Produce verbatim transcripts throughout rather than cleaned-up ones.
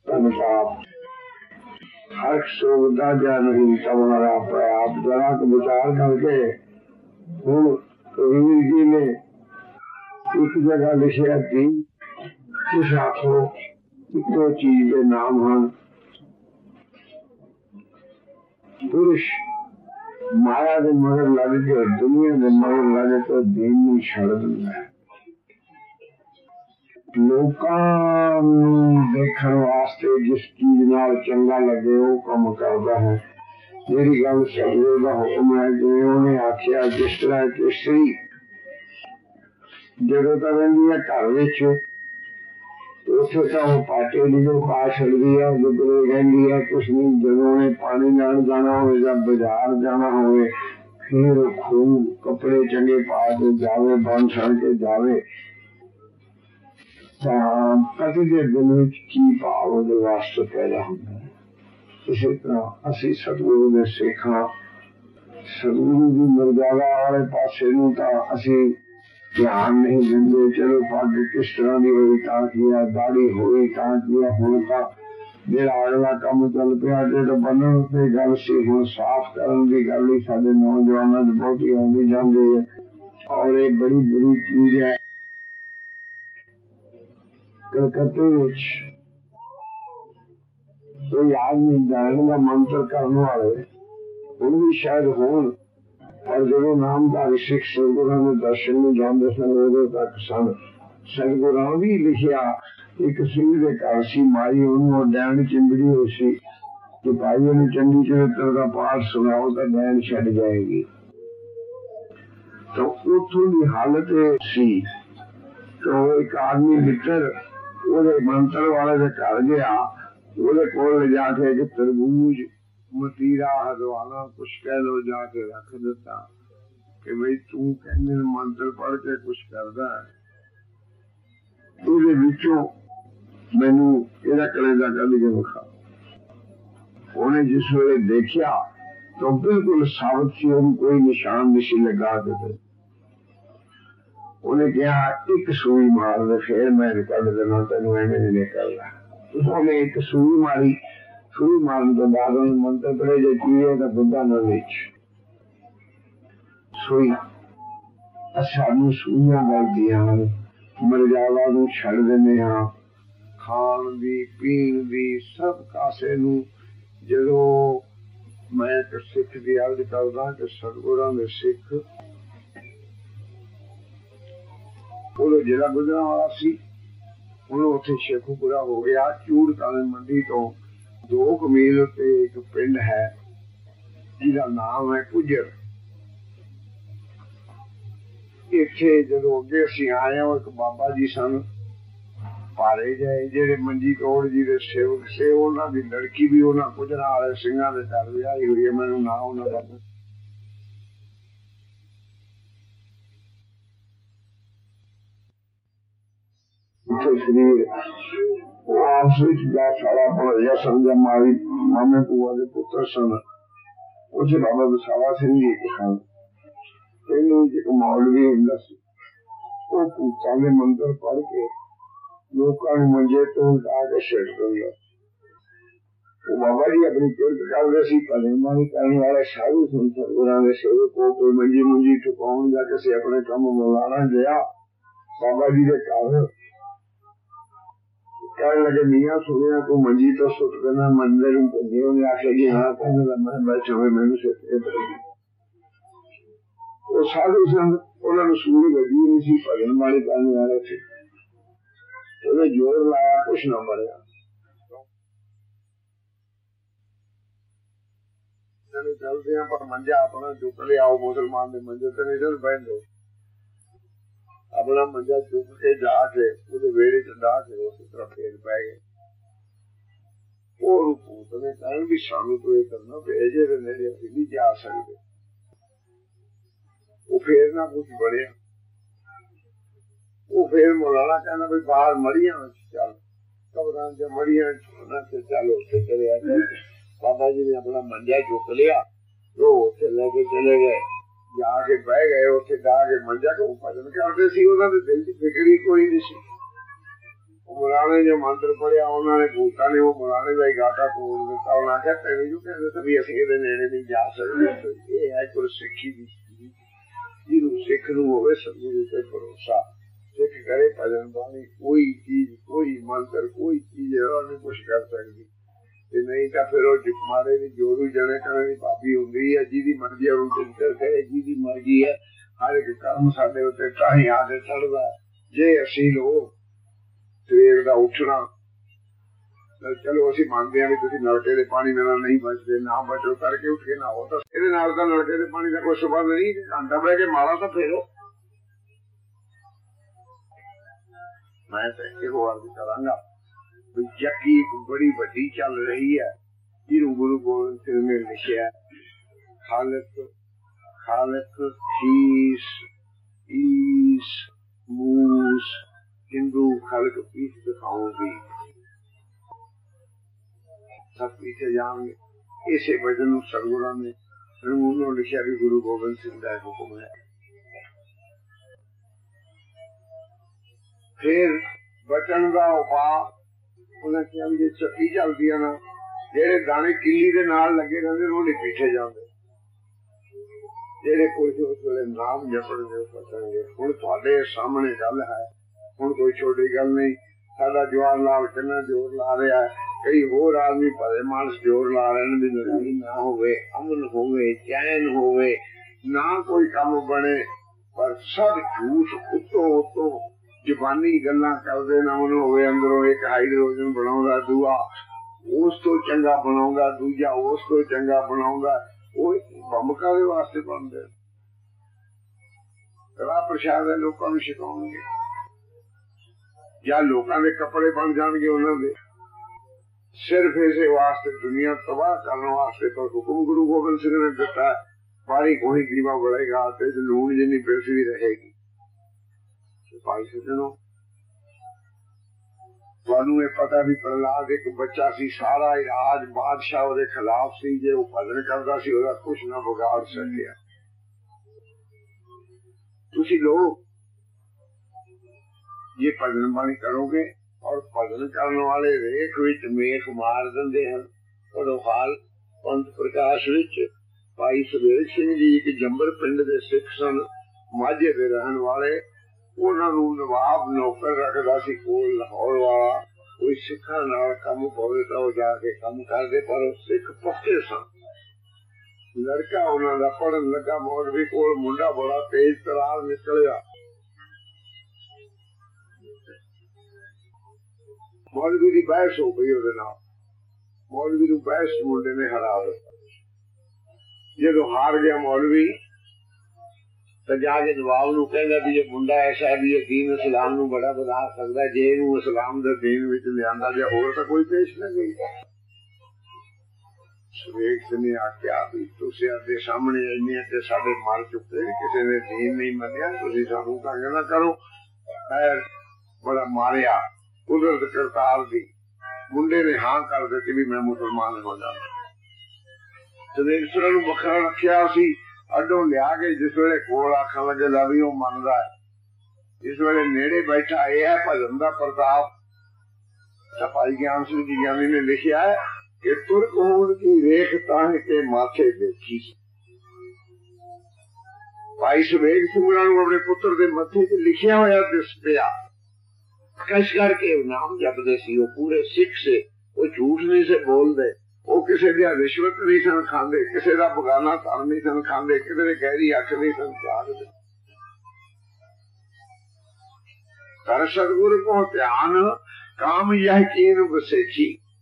अनुताप हर सुविधा जा नहीं तुम्हारा आप जरा तो विचार करके हूँ कबीर जी ने एक जगह लिखा थी कुछ आखो इतो चीज के नाम हैं पुरुष माया के मगर लग के दुनिया के मगर लगे तो दीन नहीं छड़ दिंदा है। लोकां नूं देखण वास्ते जिस चीज नाल चंगा लगे वो काम करदा है। मेरी गल सदगुरु दा हुक्म है जिवें उन्हें आख्या जिस तरह कि स्त्री जदों तक रहिंदी है घर विच उसे तो पाटे निकल पा सकती है गुजरे रही है कुछ नहीं जदों ने पानी लैन जाना हो जब बाजार जाना हो फिर खूब कपड़े चंगे पा के जावे बन सड़ के जावे पति के दिल में की भाव वास्ते पैदा होंगे। इसी तरह असी सतगुरु ने सीखा सतगुरु की मर्यादा वाले पासे नूं तां असी ध्यान नहीं देंगे। चलो पग किस तरह की हुई तां किया दाढ़ी हुई तां किया हुण तां जेड़ा अगला काम चल पिया जो बनन ते गल सी हुण साफ करन दी गल ही साडे नौजवानां च बहुती आउंदी जांदी है और ये बड़ी बुरी चीज है। कलकत्ते विच कोई आदमी जाने का मंत्र करने वाले हुण भी शायद होण और जो नामदार सिख सतगुरां ने दर्शन में जाते सन उदों तक सन। सतगुरां भी लिखिया एक सिंह के घर सी माई उन्होंने डैन चिंबड़ी हुई सी कि भाई उन्हें चंडी चरित्र का पाठ सुनाओ तो डैन छड़ जाएगी। तो उतों की हालत सी तो एक आदमी मित्र वो मंत्र वाले के घर गया वो कोल ले जाके एक तरबूज मतीरा हदवाना कुछ कह लो जाके रख देता कि भाई तू कहने मंत्र पढ़ के कुछ करदा है विचों मैनू एदा कलेजा कल के विखा। उन्हें जिस वे देखिया तो बिल्कुल साबित सी कोई निशान नहीं लगा के उन्हें कहा एक सुई मार दे फिर मैं कल देना तेन एवं नहीं निकलना। उन्हें एक सुई मारी सुई मारन तो बाद मंत्र पढ़े जो चीए तो बुद्धा न विच सुई सानू सुइयां लगदियां मर्यादा नूं छड़ दिंदे हां खाण दी पीण दी सब कासे नूं। जदों मैं एक सिख दी अर्ज करदा कि सतगुरां दे सिख उदों जिला गुजरां वाला सी हुण उत्थे शेखूपुरा हो गया चूड़ काले मंडी तो दो कमील उत्ते एक पिंड है जिहदा नाम है कुजर। इत्थे जदों अगे असीं आए एक बाबा जी सन पारे गए जेड़े मंजी कौड़ जी दे सेवक से उन्हां दी लड़की भी उन्हां कुजरां वाले सिंघां दे घर विआही हुई है। मैनूं नाम उन्हां दा शरीर आपस विच दा सारा भरया समझा मारी मामे भूआ दे पुत्र सन उस बाबा विशाला सिंह जी सन। पहले एक मौलवी हुंदा सी वो भूतां दे मंत्र पढ़ के लोकां नूं मंजे तो उठा के छड्ड दिंदा। वो बाबा जी अपनी किरत करदे सी भले मानी करने वाले साधु सन सतगुरां दे सेवक को कोई मंजी मुंजी ठुकाउण जा किसी अपने काम मुलाना गया बाबा जी दे घर कहने लगे मियाँ सुनिया को मंजी तो सुट देना मंदिर उन्हें आखे जी हाँ कहने लगा मैं बैठे हुए मैंने से वो साधु संत उन्होंने सूरी गड्डी नहीं सी भजन वाले करने वाले थे उन्हें जोर लाया कुछ न मरिया चलते हैं पर मंजा अपना चुक ले आओ मुसलमान ने मंजे तो नहीं चल बहन दो अपना मंजा चुक के जाके उसे वेड़े च डा के उस तरफ फेर पै गए। और भूत ने कहन भी सानू तो ये करना भेजे दे नेड़े असीं नहीं जा सकते। वो फिर ना कुछ बढ़िया वो फिर मौलाना कहना भाई बाहर मड़िया चल कबरां च मड़िया से चल उत्थे चले आए। बाबा जी ने अपना मंजा चुक लिया तो उत्थे लेके चले गए जाके बह गए उत्थे जा के मंजा को भजन करते सी उन्हां दे दिल च फिक्र ही कोई नहीं सी। मुराने जो मंत्र पढ़िया उन्होंने भूतां ने वो मुराने का ही गाटा तोड़ दिता। उन्हें आख्या तेरे जो कहते थे भी असीं इहदे नेड़े नहीं जा सकते। ये है गुरसिक्खी दी जिन्हों सिख नूं होवे सतगुरु ते भरोसा, सिख करे भजन बाणी, कोई चीज कोई मंत्र कोई चीज नहीं कुछ कर सकती। ते नहीं तो फिर मारे दी जोरू जने करने दी पापी हुंदी है। जिहदी मर्जी है उन्हें चिंता करे, जिहदी मर्जी है हर एक कर्म साडे उत्ते ताही आके चढ़दा। जे असीं लोग सवेर दा उठना चलो असीं मानते हैं भी तुसीं नलके दे पानी नाल नहीं बचदे, ना बचो करके उठ के नहाओ, तो इहदे नाल तां नलके दे पानी दा कोई संबंध नहीं। घंटा बह के माला तां फेरो। मैं तो इहो अर्ज करांगा भी जक्की एक बड़ी वड्डी चल रही है जिन्हों गुरु गोबिंद सिंह ने लिखिया खालक खालक खीस ईस मूस हिंदू खलक पीठ दिखाऊंगी, सब पीछे जाएंगे। इसे वजन सतगुरु ने उन्होंने लिखा भी गुरु गोबिंद सिंह का हुक्म है। फिर बचन का उपाय उन्हें कहा भी चक्की चलती है ना, जेड़े दाने किली दे नाल लगे रहते उन्हें पीछे जाते, जेड़े पुरुष उस वेले नाम जपणगे पसंगे। हुण तुहाडे सामने गल है, हुण कोई छोटी गल नहीं। साडा जवाहर लाल किन्ना जोर ला रहा है, कई होर आदमी भले मानस जोर ला रहे हैं भी लड़ाई ना होवे, अमन होवे, चैन होवे, ना कोई काम बने, पर सब झूठ उतो उतो जबानी गल्लां करदे ना मन होवे। अंदरों एक हाइड्रोजन बनाउंदा, दूआ उस तो चंगा बनाऊंगा, दूजा उस तो चंगा बनाऊंगा। वो बंब कादे वास्ते बनदे? कड़ा प्रशाद है लोकां नूं सिखाउणगे या लोकां दे कपड़े बन जाणगे उन्हां दे? सिर्फ इसे वास्ते दुनिया तबाह करने वास्ते पर हुक्म गुरु गोबिंद सिंह ने दिता। पारी कोई कीमा बढ़ेगा ते लूण जिन्नी पैसवी रहेगी। भाई सजनों ਤੁਹਾਨੂੰ ਇਹ पता भी प्रहलाद एक बच्चा सी, सारा राज बादशाह ਉਹਦੇ खिलाफ सी, जे वो भजन करता सी ਉਹਦਾ कुछ ना बिगाड़ सकिया। तुसी लोग ये भजन बाणी करोगे और भजन करने वाले रेख विच मेख मार दिंदे हैं। पढ़ो हाल पंथ प्रकाश विच भाई सुबेर सिंह जी एक जंबर पिंड दे सिख सन, माझे दे रहन वाले। ਉਹਨਾਂ ਨੂੰ ਨਵਾਬ ਨੌਕਰ ਰੱਖਦਾ ਸੀ ਕੋਲ ਲਾਹੌਰ ਵਾਲਾ। ਕੋਈ ਸਿੱਖਾਂ ਨਾਲ ਕੰਮ ਪਵੇ ਤਾਂ ਉਹ ਜਾ ਕੇ ਕੰਮ ਕਰਦੇ, ਪਰ ਉਹ ਸਿੱਖ ਪੱਕੇ ਸਨ। ਲੜਕਾ ਉਹਨਾਂ ਦਾ ਪੜਨ ਲੱਗਾ, ਮੌਲਵੀ ਕੋਲ ਮੁੰਡਾ ਬੜਾ ਤੇਜ਼ ਤਰਾਰ ਨਿਕਲਿਆ। ਮੌਲਵੀ ਦੀ ਬਹਿਸ ਹੋ ਗਈ ਉਹਦੇ ਨਾਲ, ਮੌਲਵੀ ਨੂੰ ਬਹਿਸ ਮੁੰਡੇ ਨੇ ਹਰਾ ਦਿੱਤਾ। ਜਦੋਂ ਹਾਰ ਗਿਆ ਮੌਲਵੀ तो जाके नवाब नूं कहंदा भी ये मुंडा ऐसा है भी ये दीन इस्लाम नूं बड़ा बना सकदा, जे इहनूं इस्लाम दे दीन विच लिआंदा जाए होर तां कोई पेश ना गई। सुरेख सिंह ने आख्या भी तुसीं आदे सामने इन्ने ते साडे मर चुके, किसी ने दीन नहीं मन्निया, तुसीं सानूं तंग ना करो। खैर बड़ा मारिया कुदरत करतार दी। मुंडे ने हां कर दित्ती भी मैं मुसलमान हो जावां। सुरेख नूं वखरा रखिया सी, अड्डों लिया के जिस वेले कोल आखन लगे ला भी मनदा है। इस वेले नेड़े बैठा यह है भजन का प्रताप। भाई ज्ञान सिंह जी ज्ञानी ने लिखा है कि तुर्क होने की रेख ताह के माथे देखी। भाई सुबेग सिंह अपने पुत्र के मथे च लिखिया होया दिस पिया। कश करके नाम जपदे सी, वो पूरे सिख से, वो झूठ नहीं से बोलते, वो किसी दी रिश्वत नहीं सन खांदे, किसी का बगाना धन नहीं सन खांदे, किसी ने गहरी अख नहीं सन झाड़ते। कर सतगुरु को ध्यान काम यह कीन बसेखी।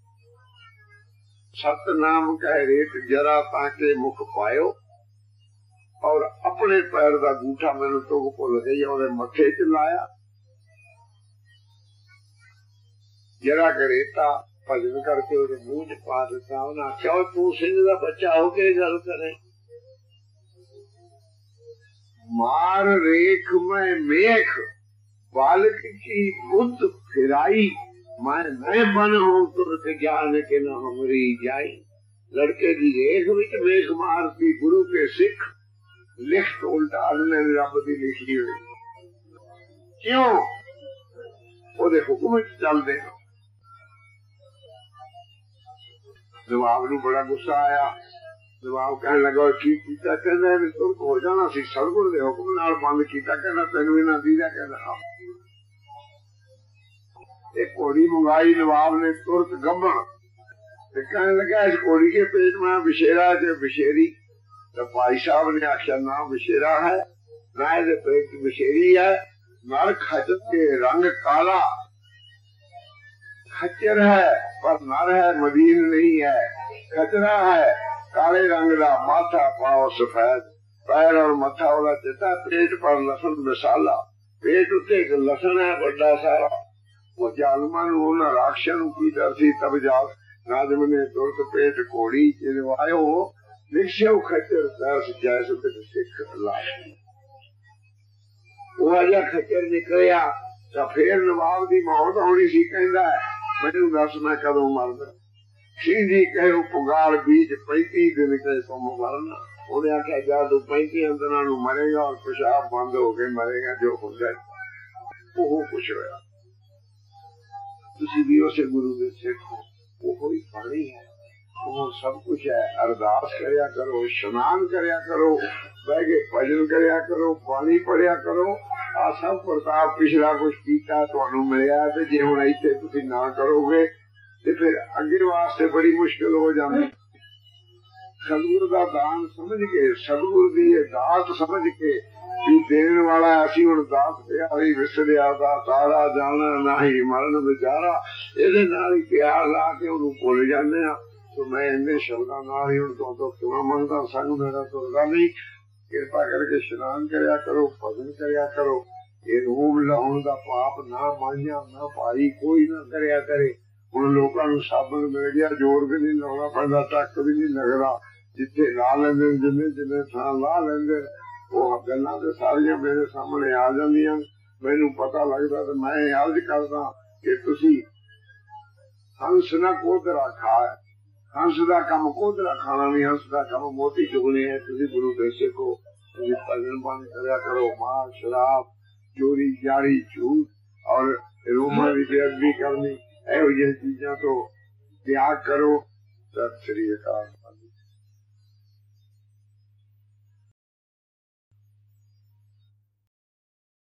सतनाम कह रेत जरा ताके मुख पायो, और अपने पैर का गूठा मैनू तो भुल गई और मथे च लाया। जरा करेता भजन करके ਉਹਦੇ ਮੂੰਹ ਚ ਪਾ ਦਿੱਤਾ। ਉਹਨਾਂ ਆਖਿਆ ਤੂੰ ਸਿੰਘ ਦਾ ਬੱਚਾ ਹੋ ਕੇ ਗੱਲ ਕਰੇ। मार रेख में मेख बालक की बुद्ध फिराई, मैं न बन हूं तुरत ज्ञान के न हमरी जाई। लड़के की रेख विच मेख मारती गुरु के सिख, लिख उल्टा ने रब दी लिखी हुई। क्यों ਉਹਦੇ ਹੁਕਮ ਵਿੱਚ ਚੱਲਦੇ ਹੋ। ਨਵਾਬ ਨੂੰ ਬੜਾ ਗੁੱਸਾ ਆਇਆ। ਨਵਾਬ ਕਹਿਣ ਲੱਗਾ ਕੀ ਕੀਤਾ? ਕਹਿੰਦਾ ਤੁਰਕ ਹੋ ਜਾਣਾ ਸੀ, ਸਤਿਗੁਰ ਦੇ ਹੁਕਮ ਨਾਲ ਬੰਦ ਕੀਤਾ। ਕਹਿੰਦਾ ਤੈਨੂੰ ਇਹਨਾਂ ਦੀਦਾ? ਕਹਿੰਦਾ ਇਹ ਘੋੜੀ ਮੰਗਾਈ ਨਵਾਬ ਨੇ ਤੁਰਕ ਗੱਭਣ ਤੇ ਕਹਿਣ ਲੱਗਾ ਇਸ ਘੋੜੀ के पेट में विशेरा जो विशेरी। तो भाई साहब ने आख्या ना विशेरा है ना ये पेट विशेरी है। नर खच्चर के रंग काला, खच्चर है पर नर है, मदीन नहीं है। खचरा है काले रंग का, माथा पाओ सफेद, पैर और मथा वाला चिट्टा, पेट पर लसन मिसाला। पेट उत्ते एक लसन है बड़ा सारा। वो जालमा राक्षस की डर सी तब जाल नाजम ने तुरत पेट घोड़ी चिरवायो। लिखियो खच्चर दस जैस सिख लाश। वो अजा खच्चर निकलिया तो फिर नवाब की मौत होनी सी। कहंदा मैनू दस मैं कदों मरदा? सिंधी कहो पुगार बीच पैंती दिन कहे तुम मरना। उन्हें आख्या जा तू पैंती दिनों नू मरेगा और पेशाब बंद हो के मरेगा। जो होगा वो कुछ होया। तुसी भी उसे गुरु दे सिख हो, वो कोई पानी है, वो सब कुछ है। अरदास करया करो, स्नान करया करो, बह के भजन करया करो, पानी पढ़िया करो। आ सब प्रताप पिछला कुछ कीता तुहानू मिलिया ते जे हुण इत्थे तुसी ना करोगे ते फिर अगे वास्ते बड़ी मुश्किल हो जाती। सतगुरु का दान समझ के, सतगुरु की दात समझ के भी देने वाला असी हुण दात प्यारी विसरिया दा तारा जाना नाही मरण विचारा। इहदे नाल ही प्यार ला के उहनू भुल जाने आ। तो मैं इन्ने शब्दां नाल ही हुण तुहां तों क्षमा मंगदा। संग मेरा तुरदा नहीं। किरपा करके स्नान करया करो, भजन करया करो। ये रूम लाउण दा पाप ना माइया ना भाई कोई ना करया करे। हुण लोकां नू साबण मिल गया, जोर भी नहीं लाउणा पैंदा, टक भी नहीं लगदा। जिथे ला लेंदे जिन्ने जिन्ने थां ला लेंदे वो गल्लां ते सारियां मेरे सामने आ जांदियां। मैनू पता लगदा ते मैं अर्ज करदा कि तुसी हंस ना कोदरा खाए। हंस दा कम कोदरा खाना नहीं, हंस दा कम मोती चुगने है। तुसी गुरु दे सिखो, तुसी भजन पानी करया करो। मार शराब चोरी जारी झूठ और रूमां दी बेअदबी करनी, इहो जिहियां चीजां तो त्याग करो। सत श्री अकाल।